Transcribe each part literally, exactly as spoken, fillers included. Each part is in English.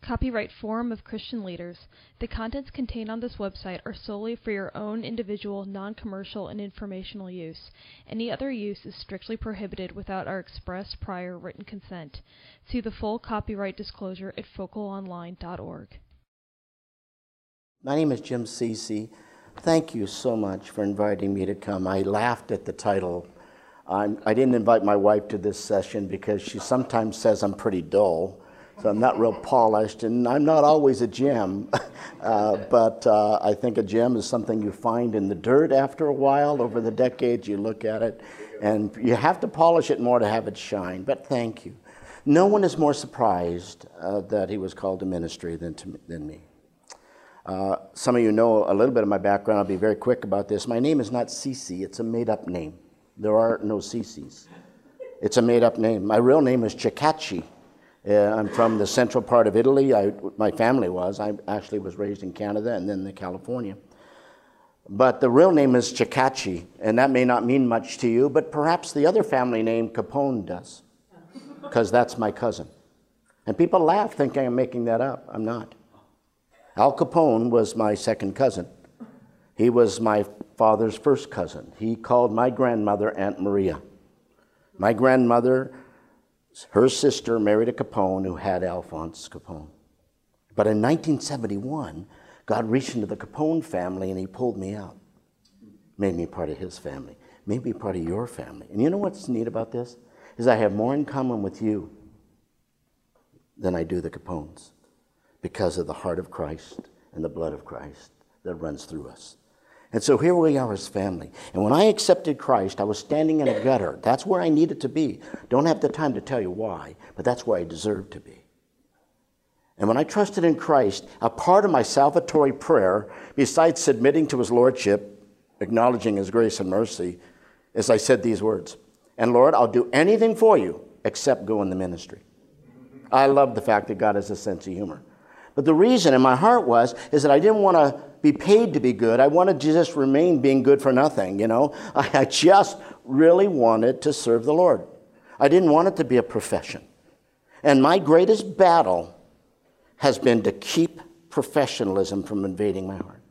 Copyright Forum of Christian Leaders. The contents contained on this website are solely for your own individual, non-commercial, and informational use. Any other use is strictly prohibited without our express prior written consent. See the full copyright disclosure at focal online dot org. My name is Jim Cece. Thank you so much for inviting me to come. I laughed at the title. I'm, I didn't invite my wife to this session because she sometimes says I'm pretty dull. So I'm not real polished, and I'm not always a gem, uh, but uh, I think a gem is something you find in the dirt after a while. Over the decades, you look at it, and you have to polish it more to have it shine, but thank you. No one is more surprised uh, that he was called to ministry than, to, than me. Uh, some of you know a little bit of my background. I'll be very quick about this. My name is not Cece. It's a made-up name. There are no Ceces. It's a made-up name. My real name is Cecacci. Uh, I'm from the central part of Italy. I, my family was. I actually was raised in Canada and then in California. But the real name is Cecacci, and that may not mean much to you, but perhaps the other family name, Capone, does, because that's my cousin. And people laugh thinking I'm making that up. I'm not. Al Capone was my second cousin. He was my father's first cousin. He called my grandmother Aunt Maria. My grandmother, her sister married a Capone who had Alphonse Capone. But in nineteen seventy-one, God reached into the Capone family and he pulled me out. Made me part of his family. Made me part of your family. And you know what's neat about this? Is I have more in common with you than I do the Capones because of the heart of Christ and the blood of Christ that runs through us. And so here we are as family. And when I accepted Christ, I was standing in a gutter. That's where I needed to be. Don't have the time to tell you why, but that's where I deserved to be. And when I trusted in Christ, a part of my salvatory prayer, besides submitting to his lordship, acknowledging his grace and mercy, is I said these words, "And Lord, I'll do anything for you except go in the ministry." I love the fact that God has a sense of humor. But the reason in my heart was, is that I didn't want to be paid to be good. I wanted to just remain being good for nothing, you know. I just really wanted to serve the Lord. I didn't want it to be a profession. And my greatest battle has been to keep professionalism from invading my heart.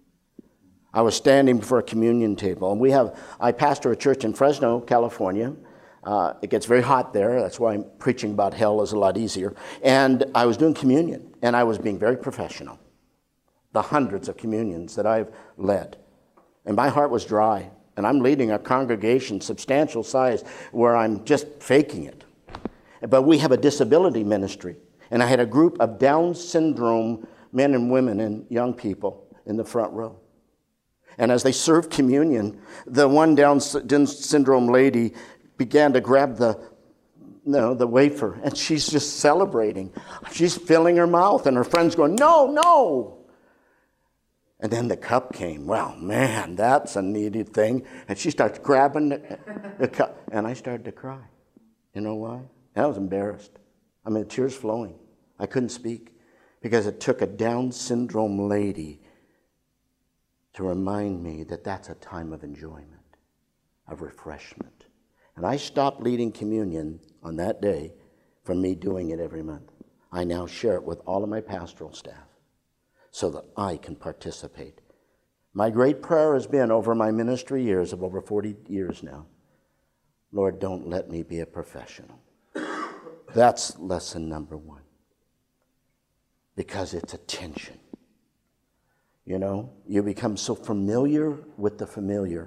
I was standing before a communion table, and we have, I pastor a church in Fresno, California. Uh, it gets very hot there. That's why I'm preaching about hell is a lot easier. And I was doing communion, and I was being very professional. The hundreds of communions that I've led. And my heart was dry. And I'm leading a congregation substantial size where I'm just faking it. But we have a disability ministry. And I had a group of Down syndrome men and women and young people in the front row. And as they served communion, the one Down syndrome lady began to grab the No, the wafer, and she's just celebrating. She's filling her mouth, and her friend's going, "No, no." And then the cup came. Well, man, that's a needed thing. And she starts grabbing the, the cup, and I started to cry. You know why? I was embarrassed. I mean, tears flowing. I couldn't speak because it took a Down syndrome lady to remind me that that's a time of enjoyment, of refreshment. And I stopped leading communion on that day from me doing it every month. I now share it with all of my pastoral staff so that I can participate. My great prayer has been over my ministry years of over forty years now, Lord, don't let me be a professional. That's lesson number one. Because it's a tension. You know, you become so familiar with the familiar.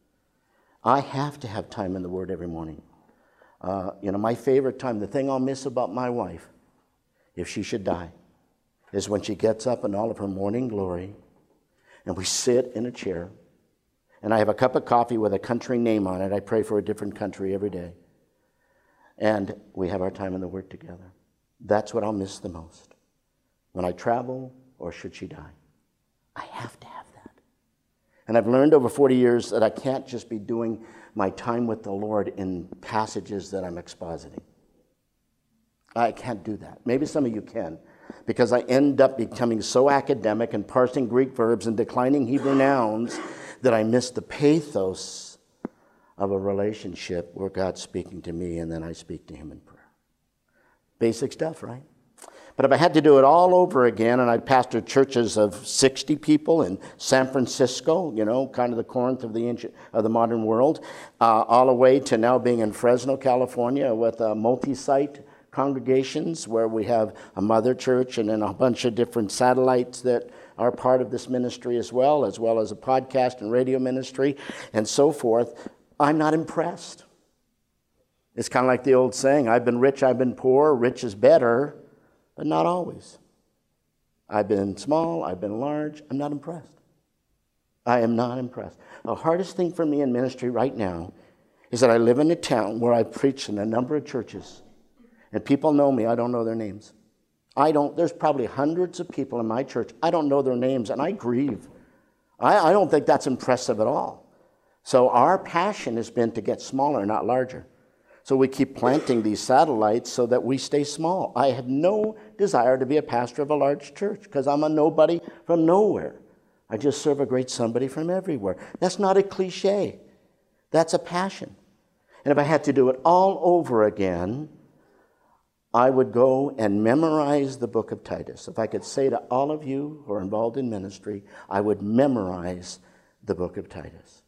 I have to have time in the Word every morning. Uh, you know, my favorite time, the thing I'll miss about my wife, if she should die, is when she gets up in all of her morning glory, and we sit in a chair, and I have a cup of coffee with a country name on it. I pray for a different country every day. And we have our time in the Word together. That's what I'll miss the most. When I travel, or should she die, I have to have that. And I've learned over forty years that I can't just be doing my time with the Lord in passages that I'm expositing. I can't do that. Maybe some of you can, because I end up becoming so academic and parsing Greek verbs and declining Hebrew nouns that I miss the pathos of a relationship where God's speaking to me and then I speak to him in prayer. Basic stuff, right? But if I had to do it all over again, and I pastored churches of sixty people in San Francisco, you know, kind of the Corinth of the ancient, of the modern world, uh, all the way to now being in Fresno, California, with uh, multi-site congregations where we have a mother church and then a bunch of different satellites that are part of this ministry as well, as well as a podcast and radio ministry and so forth. I'm not impressed. It's kind of like the old saying, I've been rich, I've been poor, rich is better, but not always. I've been small, I've been large, I'm not impressed. I am not impressed. The hardest thing for me in ministry right now is that I live in a town where I've preached in a number of churches, and people know me, I don't know their names. I don't, there's probably hundreds of people in my church, I don't know their names, and I grieve. I, I don't think that's impressive at all. So our passion has been to get smaller, not larger. So we keep planting these satellites so that we stay small. I have no desire to be a pastor of a large church because I'm a nobody from nowhere. I just serve a great somebody from everywhere. That's not a cliche. That's a passion. And if I had to do it all over again, I would go and memorize the book of Titus. If I could say to all of you who are involved in ministry, I would memorize the book of Titus.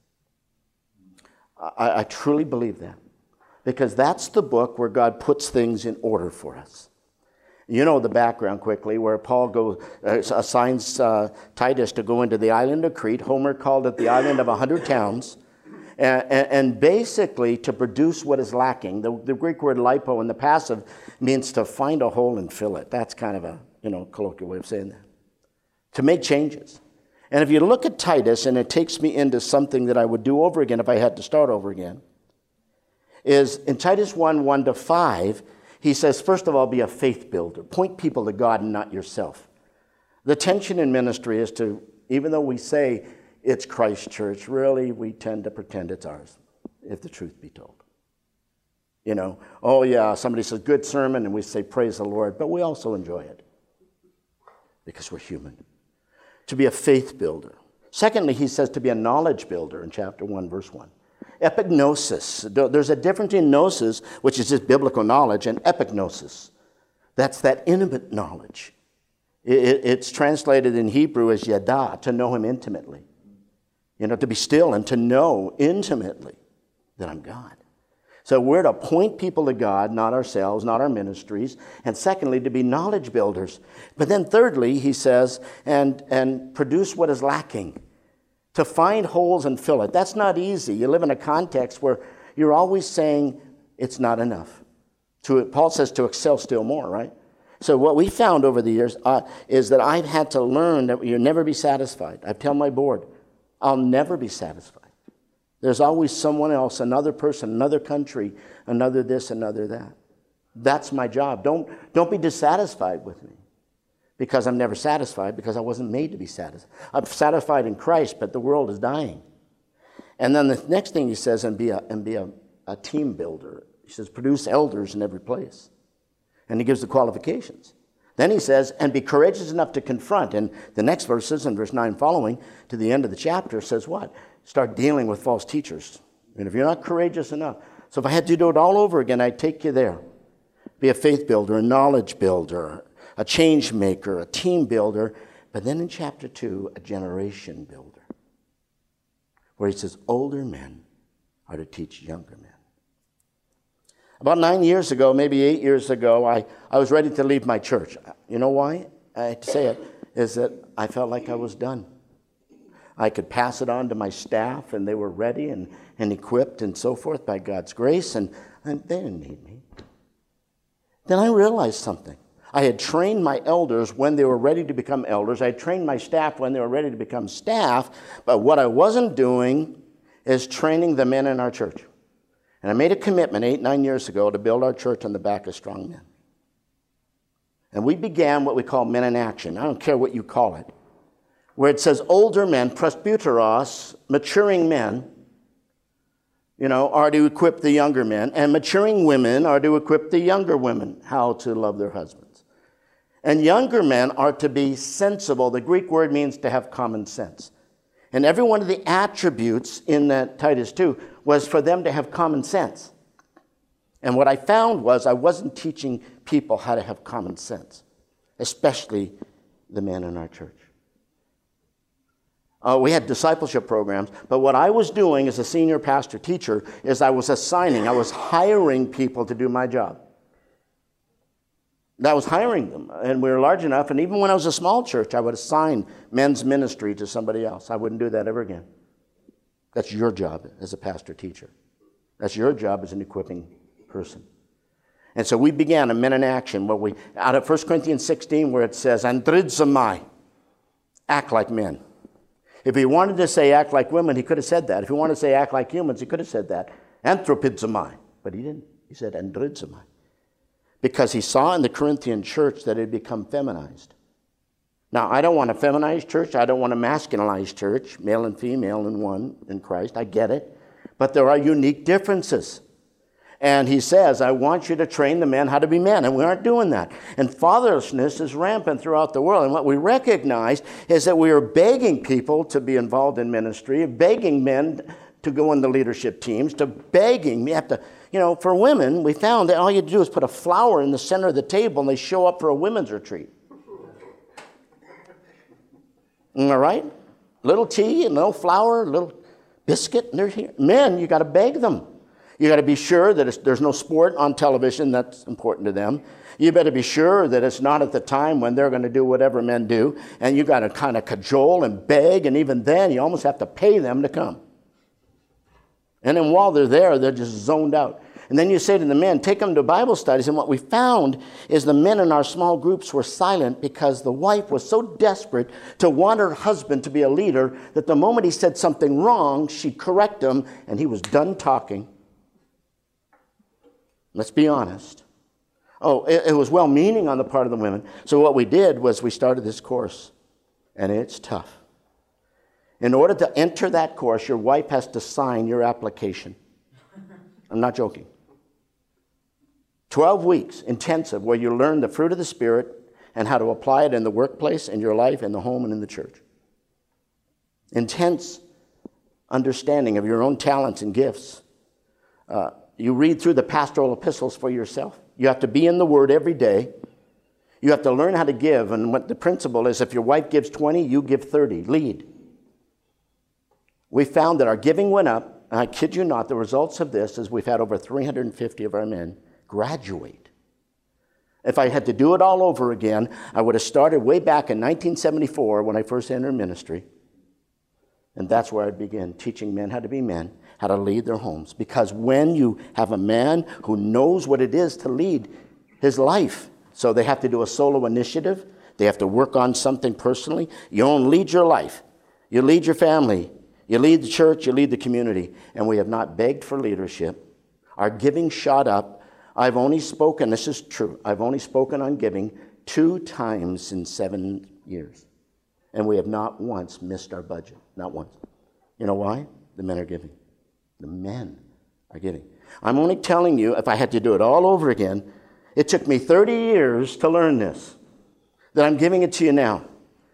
I, I truly believe that. Because that's the book where God puts things in order for us. You know the background quickly, where Paul goes, uh, assigns uh, Titus to go into the island of Crete. Homer called it the island of a hundred towns. And, and, and basically to produce what is lacking. The, the Greek word lipo in the passive means to find a hole and fill it. That's kind of a you know colloquial way of saying that. To make changes. And if you look at Titus, and it takes me into something that I would do over again if I had to start over again, is in Titus one, one to five, he says, first of all, be a faith builder. Point people to God and not yourself. The tension in ministry is to, even though we say it's Christ Church, really we tend to pretend it's ours, if the truth be told. You know, oh yeah, somebody says, good sermon, and we say, praise the Lord, but we also enjoy it because we're human. To be a faith builder. Secondly, he says to be a knowledge builder in chapter one, verse one. Epignosis. There's a difference in gnosis, which is just biblical knowledge, and epignosis. That's that intimate knowledge. It's translated in Hebrew as yada, to know him intimately. You know, to be still and to know intimately that I'm God. So we're to point people to God, not ourselves, not our ministries. And secondly, to be knowledge builders. But then thirdly, he says, and, and produce what is lacking. To find holes and fill it. That's not easy. You live in a context where you're always saying it's not enough. To, Paul says to excel still more, right? So what we found over the years uh, is that I've had to learn that you'll never be satisfied. I tell my board, I'll never be satisfied. There's always someone else, another person, another country, another this, another that. That's my job. Don't, don't be dissatisfied with me. Because I'm never satisfied, because I wasn't made to be satisfied. I'm satisfied in Christ, but the world is dying. And then the next thing he says, and be a, and be a, a team builder. He says, produce elders in every place. And he gives the qualifications. Then he says, and be courageous enough to confront. And the next verses, in verse nine following, to the end of the chapter, says what? Start dealing with false teachers. And if you're not courageous enough. So if I had to do it all over again, I'd take you there. Be a faith builder, a knowledge builder, a change maker, a team builder, but then in chapter two, a generation builder, where he says older men are to teach younger men. About nine years ago, maybe eight years ago, I, I was ready to leave my church. You know why? I hate to say it, is that I felt like I was done. I could pass it on to my staff, and they were ready and, and equipped and so forth by God's grace, and, and they didn't need me. Then I realized something. I had trained my elders when they were ready to become elders. I had trained my staff when they were ready to become staff. But what I wasn't doing is training the men in our church. And I made a commitment eight, nine years ago to build our church on the back of strong men. And we began what we call Men in Action. I don't care what you call it. Where it says older men, presbyteros, maturing men, you know, are to equip the younger men. And maturing women are to equip the younger women how to love their husbands. And younger men are to be sensible. The Greek word means to have common sense. And every one of the attributes in that Titus two was for them to have common sense. And what I found was I wasn't teaching people how to have common sense. especially the men in our church. Uh, we had discipleship programs, but what I was doing as a senior pastor teacher is I was assigning, I was hiring people to do my job. I was hiring them, and we were large enough, and even when I was a small church, I would assign men's ministry to somebody else. I wouldn't do that ever again. That's your job as a pastor teacher. That's your job as an equipping person. And so we began a Men in Action, where we, out of First Corinthians sixteen, where it says, andrizomai, act like men. If he wanted to say act like women, he could have said that. If he wanted to say act like humans, he could have said that. Anthropizomai. But he didn't. He said andrizomai. Because he saw in the Corinthian church that it had become feminized. Now, I don't want a feminized church. I don't want a masculinized church, male and female in one in Christ. I get it. But there are unique differences. And he says, I want you to train the men how to be men. And we aren't doing that. And fatherlessness is rampant throughout the world. And what we recognize is that we are begging people to be involved in ministry, begging men to go in the leadership teams, to begging. We have to, you know, for women, we found that all you do is put a flower in the center of the table and they show up for a women's retreat. All right? Little tea and little flour, little biscuit, and they're here. Men, you got to beg them. You got to be sure that it's, there's no sport on television. That's important to them. You better be sure that it's not at the time when they're going to do whatever men do. And you got to kind of cajole and beg. And even then, you almost have to pay them to come. And then while they're there, they're just zoned out. And then you say to the men, take them to Bible studies. And what we found is the men in our small groups were silent because the wife was so desperate to want her husband to be a leader that the moment he said something wrong, she'd correct him and he was done talking. Let's be honest. Oh, it, it was well-meaning on the part of the women. So what we did was we started this course, and it's tough. In order to enter that course, your wife has to sign your application. I'm not joking. Twelve weeks intensive where you learn the fruit of the Spirit and how to apply it in the workplace, in your life, in the home, and in the church. Intense understanding of your own talents and gifts. Uh, You read through the pastoral epistles for yourself. You have to be in the Word every day. You have to learn how to give. And what the principle is, if your wife gives twenty, you give thirty. Lead. We found that our giving went up. And I kid you not, the results of this is we've had over three hundred fifty of our men graduate. If I had to do it all over again, I would have started way back in nineteen seventy-four when I first entered ministry. And that's where I began teaching men how to be men, how to lead their homes. Because when you have a man who knows what it is to lead his life, so they have to do a solo initiative, they have to work on something personally, you don't lead your life. You lead your family. You lead the church. You lead the community. And we have not begged for leadership. Our giving shot up. I've only spoken, this is true, I've only spoken on giving two times in seven years. And we have not once missed our budget. Not once. You know why? The men are giving. The men are giving. I'm only telling you, if I had to do it all over again, it took me thirty years to learn this. That I'm giving it to you now.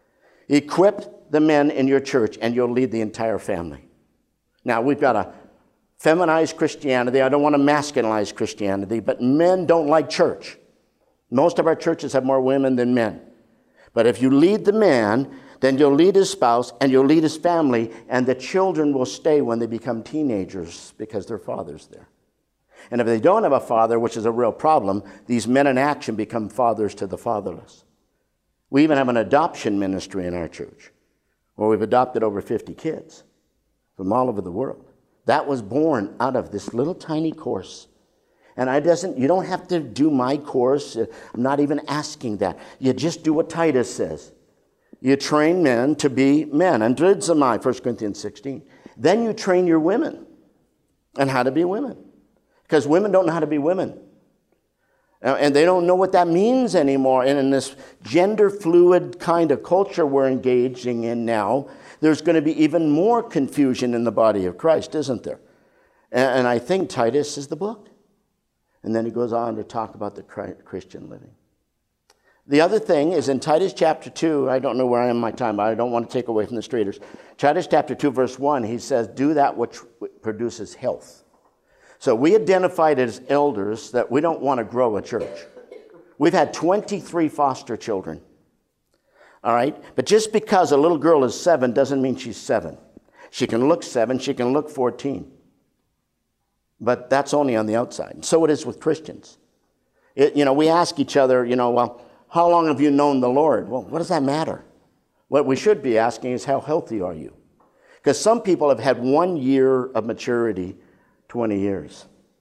Equip the men in your church and you'll lead the entire family. Now, we've got a feminized Christianity. I don't want to masculinize Christianity, but men don't like church. Most of our churches have more women than men. But if you lead the man, then you'll lead his spouse and you'll lead his family, and the children will stay when they become teenagers because their father's there. And if they don't have a father, which is a real problem, these men in action become fathers to the fatherless. We even have an adoption ministry in our church where we've adopted over fifty kids from all over the world. That was born out of this little tiny course. And I doesn't, you don't have to do my course. I'm not even asking that. You just do what Titus says. You train men to be men. Andrizomai, First Corinthians sixteen. Then you train your women on how to be women. Because women don't know how to be women. And they don't know what that means anymore. And in this gender fluid kind of culture we're engaging in now, there's going to be even more confusion in the body of Christ, isn't there? And I think Titus is the book. And then he goes on to talk about the Christian living. The other thing is in Titus chapter two, I don't know where I am in my time, but I don't want to take away from the streeters. Titus chapter two, verse one, he says, do that which produces health. So we identified as elders that we don't want to grow a church. We've had twenty-three foster children. All right? But just because a little girl is seven doesn't mean she's seven. She can look seven, she can look fourteen. But that's only on the outside. So it is with Christians. It, you know, we ask each other, you know, well, how long have you known the Lord? Well, what does that matter? What we should be asking is, how healthy are you? Because some people have had one year of maturity, twenty years.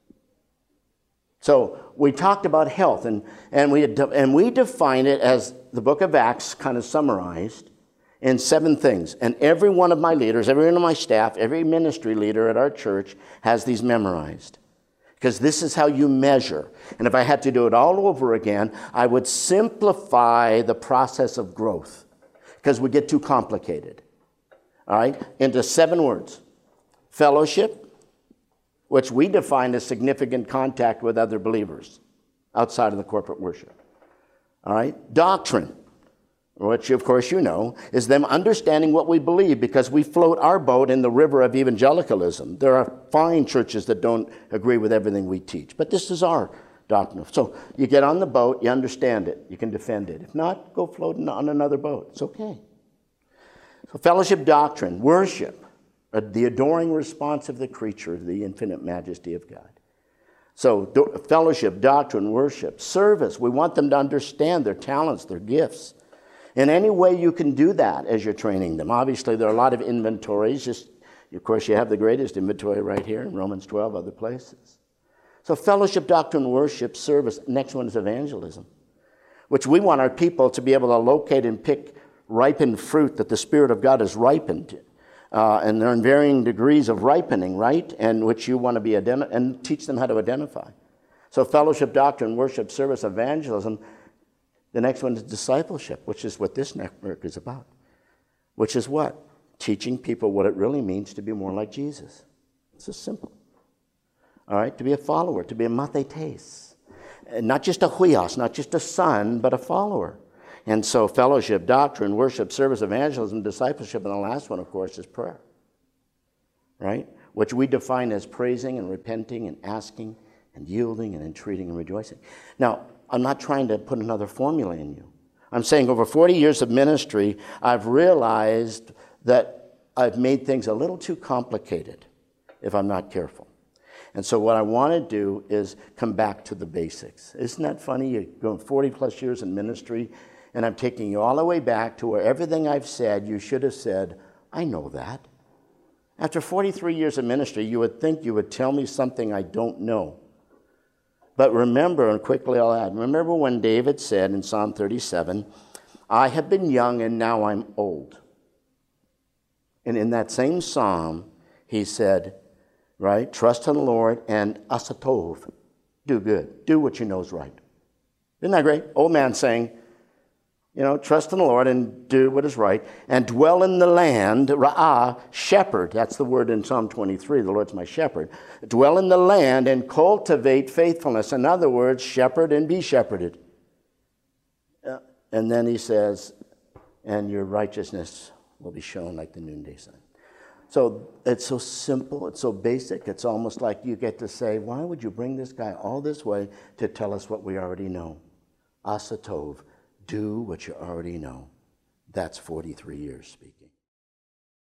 So we talked about health, and, and, we, and we define it as the book of Acts kind of summarized in seven things. And every one of my leaders, every one of my staff, every ministry leader at our church has these memorized. Because this is how you measure. And if I had to do it all over again, I would simplify the process of growth, because we get too complicated. All right? Into seven words. Fellowship, which we define as significant contact with other believers outside of the corporate worship. All right? Doctrine, which of course you know, is them understanding what we believe, because we float our boat in the river of evangelicalism. There are fine churches that don't agree with everything we teach, but this is our doctrine. So you get on the boat, you understand it, you can defend it. If not, go float on another boat. It's okay. So fellowship, doctrine, worship, the adoring response of the creature to the infinite majesty of God. So do, fellowship, doctrine, worship, service. We want them to understand their talents, their gifts. In any way you can do that as you're training them. Obviously, there are a lot of inventories. Just, of course, you have the greatest inventory right here in Romans twelve, other places. So fellowship, doctrine, worship, service. Next one is evangelism, which we want our people to be able to locate and pick ripened fruit that the Spirit of God has ripened. Uh, and they're in varying degrees of ripening, right? And which you want to be identi- and teach them how to identify. So fellowship, doctrine, worship, service, evangelism. The next one is discipleship, which is what this network is about. Which is what? Teaching people what it really means to be more like Jesus. It's just simple. All right? To be a follower, to be a mathetes. And not just a huios, not just a son, but a follower. And so fellowship, doctrine, worship, service, evangelism, discipleship, and the last one, of course, is prayer. Right? Which we define as praising and repenting and asking and yielding and entreating and rejoicing. Now, I'm not trying to put another formula in you. I'm saying over forty years of ministry, I've realized that I've made things a little too complicated if I'm not careful. And so what I want to do is come back to the basics. Isn't that funny? You're going forty plus years in ministry, and I'm taking you all the way back to where everything I've said, you should have said, I know that. After forty-three years of ministry, you would think you would tell me something I don't know. But remember, and quickly I'll add, remember when David said in Psalm thirty-seven, I have been young and now I'm old. And in that same psalm, he said, right, trust in the Lord and asatov, do good, do what you know is right. Isn't that great? Old man saying, you know, trust in the Lord and do what is right, and dwell in the land, ra'ah, shepherd. That's the word in Psalm twenty-three, the Lord's my shepherd. Dwell in the land and cultivate faithfulness. In other words, shepherd and be shepherded. Uh, and then he says, and your righteousness will be shown like the noonday sun. So it's so simple, it's so basic, it's almost like you get to say, why would you bring this guy all this way to tell us what we already know? Asatov. Do what you already know. That's forty-three years speaking.